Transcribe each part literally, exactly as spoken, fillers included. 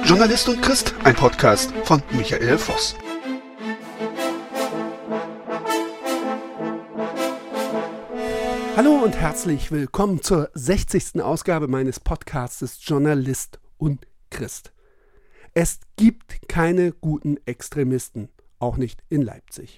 Journalist und Christ, ein Podcast von Michael Voss. Hallo und herzlich willkommen zur sechzigsten Ausgabe meines Podcastes Journalist und Christ. Es gibt keine guten Extremisten, auch nicht in Leipzig.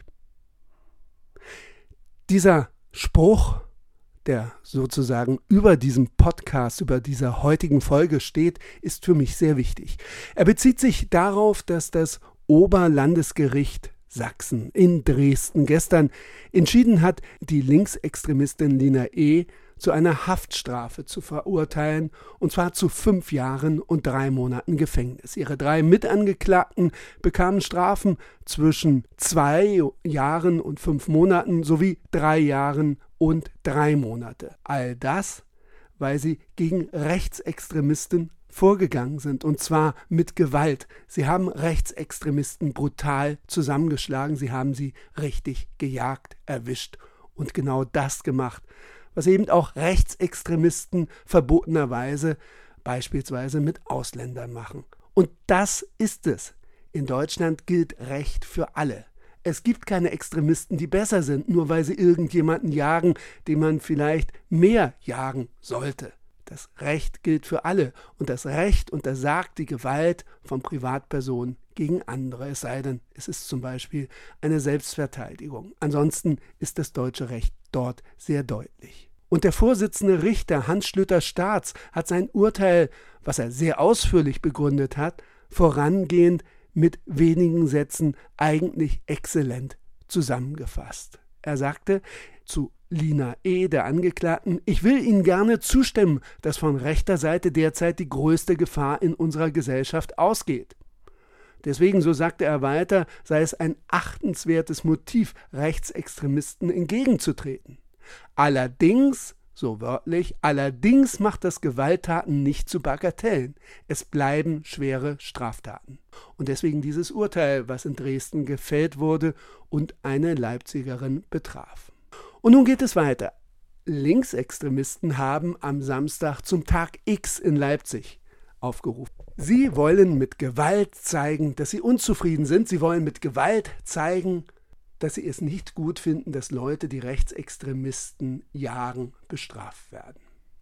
Dieser Spruch, der sozusagen über diesem Podcast, über dieser heutigen Folge steht, ist für mich sehr wichtig. Er bezieht sich darauf, dass das Oberlandesgericht Sachsen in Dresden gestern entschieden hat, die Linksextremistin Lina E. zu einer Haftstrafe zu verurteilen, und zwar zu fünf Jahren und drei Monaten Gefängnis. Ihre drei Mitangeklagten bekamen Strafen zwischen zwei Jahren und fünf Monaten sowie drei Jahren und drei Monate. All das, weil sie gegen Rechtsextremisten vorgegangen sind, und zwar mit Gewalt. Sie haben Rechtsextremisten brutal zusammengeschlagen, sie haben sie richtig gejagt, erwischt und genau das gemacht, was eben auch Rechtsextremisten verbotenerweise beispielsweise mit Ausländern machen. Und das ist es. In Deutschland gilt Recht für alle. Es gibt keine Extremisten, die besser sind, nur weil sie irgendjemanden jagen, den man vielleicht mehr jagen sollte. Das Recht gilt für alle und das Recht untersagt die Gewalt von Privatpersonen gegen andere, es sei denn, es ist zum Beispiel eine Selbstverteidigung. Ansonsten ist das deutsche Recht dort sehr deutlich. Und der Vorsitzende Richter Hans Schlüter-Staats hat sein Urteil, was er sehr ausführlich begründet hat, vorangehend mit wenigen Sätzen eigentlich exzellent zusammengefasst. Er sagte zu Lina E., der Angeklagten: Ich will Ihnen gerne zustimmen, dass von rechter Seite derzeit die größte Gefahr in unserer Gesellschaft ausgeht. Deswegen, so sagte er weiter, sei es ein achtenswertes Motiv, Rechtsextremisten entgegenzutreten. Allerdings, so wörtlich, allerdings macht das Gewalttaten nicht zu Bagatellen. Es bleiben schwere Straftaten. Und deswegen dieses Urteil, was in Dresden gefällt wurde und eine Leipzigerin betraf. Und nun geht es weiter. Linksextremisten haben am Samstag zum Tag X in Leipzig aufgerufen. Sie wollen mit Gewalt zeigen, dass sie unzufrieden sind. Sie wollen mit Gewalt zeigen, dass sie es nicht gut finden, dass Leute, die Rechtsextremisten jagen, bestraft werden.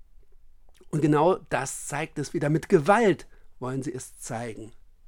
Und genau das zeigt es wieder. Mit Gewalt wollen sie es zeigen.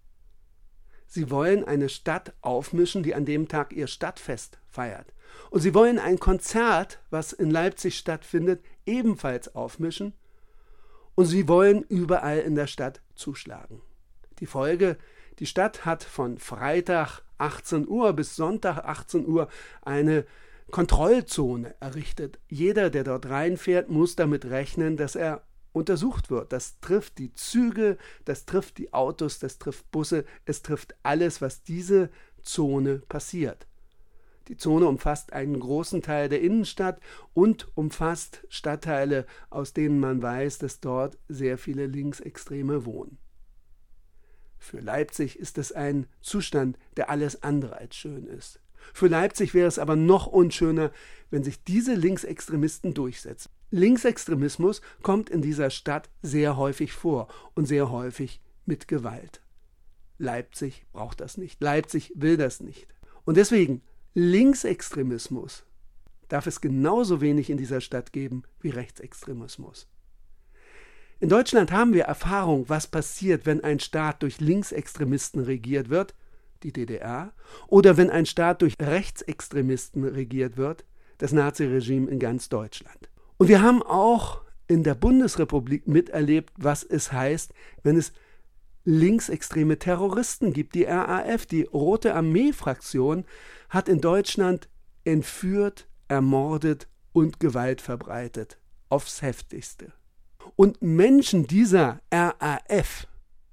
Sie wollen eine Stadt aufmischen, die an dem Tag ihr Stadtfest feiert. Und sie wollen ein Konzert, was in Leipzig stattfindet, ebenfalls aufmischen. Und sie wollen überall in der Stadt zuschlagen. Die Folge: Die Stadt hat von Freitag achtzehn Uhr bis Sonntag achtzehn Uhr eine Kontrollzone errichtet. Jeder, der dort reinfährt, muss damit rechnen, dass er untersucht wird. Das trifft die Züge, das trifft die Autos, das trifft Busse, es trifft alles, was diese Zone passiert. Die Zone umfasst einen großen Teil der Innenstadt und umfasst Stadtteile, aus denen man weiß, dass dort sehr viele Linksextreme wohnen. Für Leipzig ist es ein Zustand, der alles andere als schön ist. Für Leipzig wäre es aber noch unschöner, wenn sich diese Linksextremisten durchsetzen. Linksextremismus kommt in dieser Stadt sehr häufig vor und sehr häufig mit Gewalt. Leipzig braucht das nicht. Leipzig will das nicht. Und deswegen, Linksextremismus darf es genauso wenig in dieser Stadt geben wie Rechtsextremismus. In Deutschland haben wir Erfahrung, was passiert, wenn ein Staat durch Linksextremisten regiert wird, die D D R, oder wenn ein Staat durch Rechtsextremisten regiert wird, das Naziregime in ganz Deutschland. Und wir haben auch in der Bundesrepublik miterlebt, was es heißt, wenn es linksextreme Terroristen gibt. Die R A F, die Rote Armee-Fraktion, hat in Deutschland entführt, ermordet und Gewalt verbreitet. Aufs Heftigste. Und Menschen dieser R A F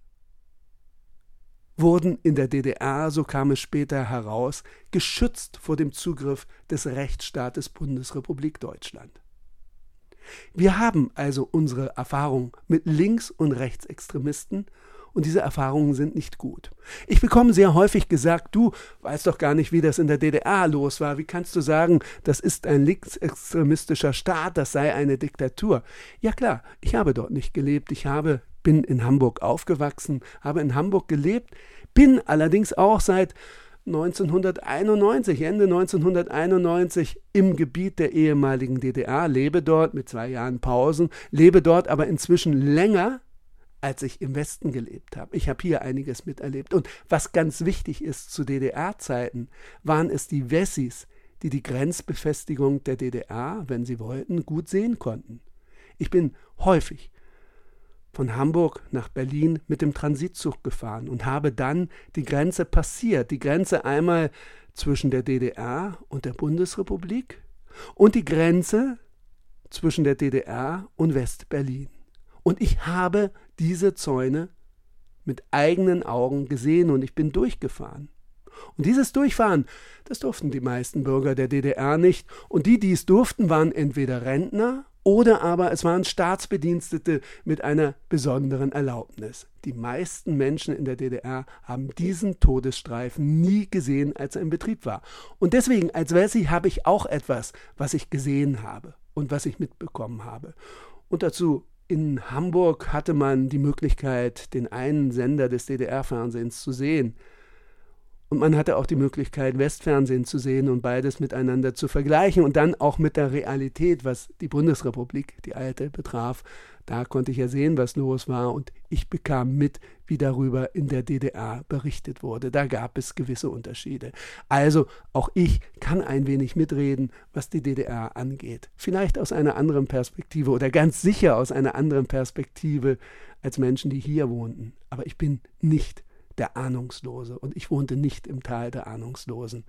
wurden in der D D R, so kam es später heraus, geschützt vor dem Zugriff des Rechtsstaates Bundesrepublik Deutschland. Wir haben also unsere Erfahrung mit Links- und Rechtsextremisten und diese Erfahrungen sind nicht gut. Ich bekomme sehr häufig gesagt, du weißt doch gar nicht, wie das in der D D R los war. Wie kannst du sagen, das ist ein linksextremistischer Staat, das sei eine Diktatur? Ja klar, ich habe dort nicht gelebt. Ich habe bin in Hamburg aufgewachsen, habe in Hamburg gelebt, bin allerdings auch seit neunzehnhunderteinundneunzig, Ende neunzehnhunderteinundneunzig im Gebiet der ehemaligen D D R, lebe dort mit zwei Jahren Pausen, lebe dort aber inzwischen länger, als ich im Westen gelebt habe. Ich habe hier einiges miterlebt. Und was ganz wichtig ist, zu D D R-Zeiten waren es die Wessis, die die Grenzbefestigung der D D R, wenn sie wollten, gut sehen konnten. Ich bin häufig von Hamburg nach Berlin mit dem Transitzug gefahren und habe dann die Grenze passiert. Die Grenze einmal zwischen der D D R und der Bundesrepublik und die Grenze zwischen der D D R und West-Berlin. Und ich habe diese Zäune mit eigenen Augen gesehen und ich bin durchgefahren. Und dieses Durchfahren, das durften die meisten Bürger der D D R nicht. Und die, die es durften, waren entweder Rentner oder aber es waren Staatsbedienstete mit einer besonderen Erlaubnis. Die meisten Menschen in der D D R haben diesen Todesstreifen nie gesehen, als er in Betrieb war. Und deswegen, als Wessi, habe ich auch etwas, was ich gesehen habe und was ich mitbekommen habe. Und dazu, in Hamburg hatte man die Möglichkeit, den einen Sender des D D R-Fernsehens zu sehen. Und man hatte auch die Möglichkeit, Westfernsehen zu sehen und beides miteinander zu vergleichen und dann auch mit der Realität, was die Bundesrepublik, die alte, betraf. Da konnte ich ja sehen, was los war und ich bekam mit, wie darüber in der D D R berichtet wurde. Da gab es gewisse Unterschiede. Also auch ich kann ein wenig mitreden, was die D D R angeht. Vielleicht aus einer anderen Perspektive oder ganz sicher aus einer anderen Perspektive als Menschen, die hier wohnten. Aber ich bin nicht der Ahnungslose und ich wohnte nicht im Tal der Ahnungslosen.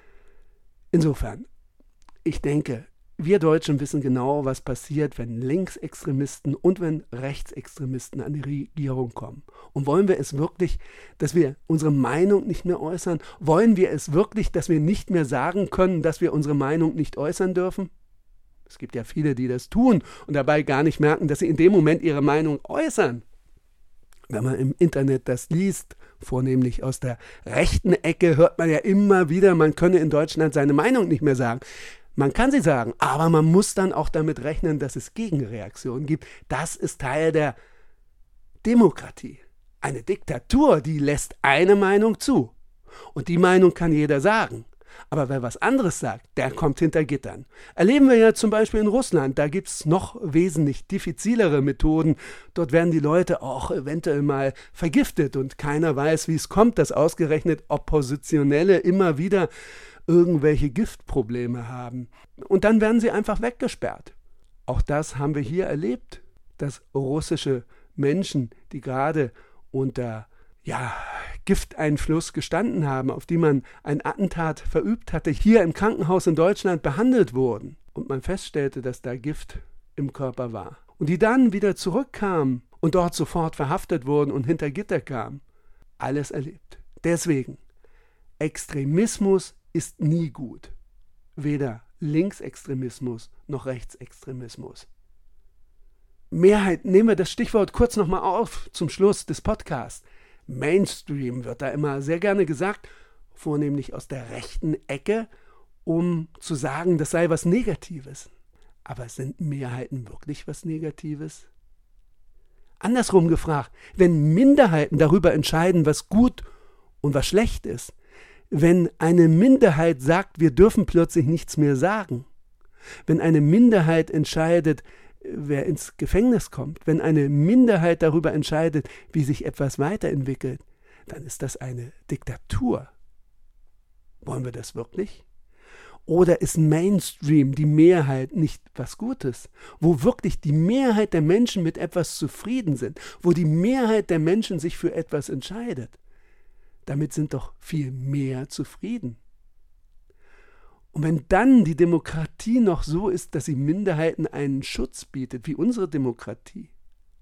Insofern, ich denke, wir Deutschen wissen genau, was passiert, wenn Linksextremisten und wenn Rechtsextremisten an die Regierung kommen. Und wollen wir es wirklich, dass wir unsere Meinung nicht mehr äußern? Wollen wir es wirklich, dass wir nicht mehr sagen können, dass wir unsere Meinung nicht äußern dürfen? Es gibt ja viele, die das tun und dabei gar nicht merken, dass sie in dem Moment ihre Meinung äußern. Wenn man im Internet das liest, vornehmlich aus der rechten Ecke, hört man ja immer wieder, man könne in Deutschland seine Meinung nicht mehr sagen. Man kann sie sagen, aber man muss dann auch damit rechnen, dass es Gegenreaktionen gibt. Das ist Teil der Demokratie. Eine Diktatur, die lässt eine Meinung zu. Und die Meinung kann jeder sagen. Aber wer was anderes sagt, der kommt hinter Gittern. Erleben wir ja zum Beispiel in Russland, da gibt es noch wesentlich diffizilere Methoden. Dort werden die Leute auch eventuell mal vergiftet und keiner weiß, wie es kommt, dass ausgerechnet Oppositionelle immer wieder irgendwelche Giftprobleme haben. Und dann werden sie einfach weggesperrt. Auch das haben wir hier erlebt, dass russische Menschen, die gerade unter ja, Gifteinfluss gestanden haben, auf die man ein Attentat verübt hatte, hier im Krankenhaus in Deutschland behandelt wurden und man feststellte, dass da Gift im Körper war. Und die dann wieder zurückkamen und dort sofort verhaftet wurden und hinter Gitter kamen. Alles erlebt. Deswegen, Extremismus ist nie gut. Weder Linksextremismus noch Rechtsextremismus. Mehrheit, nehmen wir das Stichwort kurz nochmal auf zum Schluss des Podcasts. Mainstream wird da immer sehr gerne gesagt, vornehmlich aus der rechten Ecke, um zu sagen, das sei was Negatives. Aber sind Mehrheiten wirklich was Negatives? Andersrum gefragt, wenn Minderheiten darüber entscheiden, was gut und was schlecht ist, wenn eine Minderheit sagt, wir dürfen plötzlich nichts mehr sagen, wenn eine Minderheit entscheidet, wer ins Gefängnis kommt, wenn eine Minderheit darüber entscheidet, wie sich etwas weiterentwickelt, dann ist das eine Diktatur. Wollen wir das wirklich? Oder ist Mainstream, die Mehrheit, nicht was Gutes? Wo wirklich die Mehrheit der Menschen mit etwas zufrieden sind, wo die Mehrheit der Menschen sich für etwas entscheidet, damit sind doch viel mehr zufrieden. Und wenn dann die Demokratie noch so ist, dass sie Minderheiten einen Schutz bietet, wie unsere Demokratie,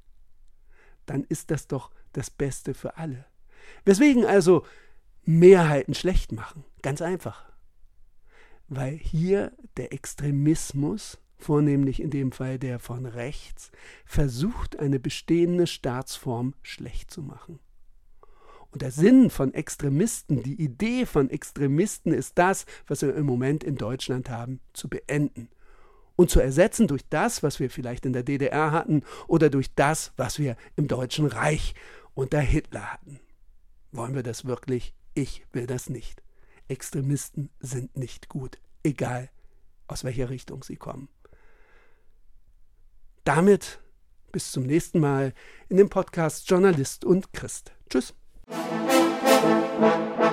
dann ist das doch das Beste für alle. Weswegen also Mehrheiten schlecht machen? Ganz einfach. Weil hier der Extremismus, vornehmlich in dem Fall der von rechts, versucht, eine bestehende Staatsform schlecht zu machen. Und der Sinn von Extremisten, die Idee von Extremisten ist das, was wir im Moment in Deutschland haben, zu beenden. und zu ersetzen durch das, was wir vielleicht in der D D R hatten oder durch das, was wir im Deutschen Reich unter Hitler hatten. Wollen wir das wirklich? Ich will das nicht. Extremisten sind nicht gut, egal aus welcher Richtung sie kommen. Damit bis zum nächsten Mal in dem Podcast Journalist und Christ. Tschüss.